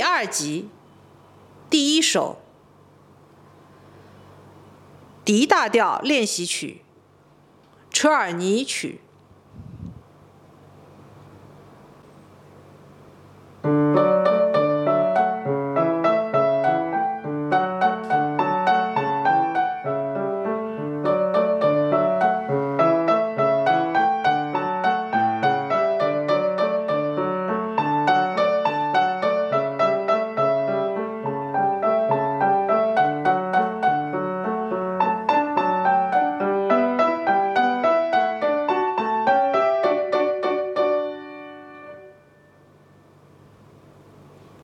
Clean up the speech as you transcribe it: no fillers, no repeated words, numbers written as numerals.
第2集第1首D大调练习曲，车尔尼曲。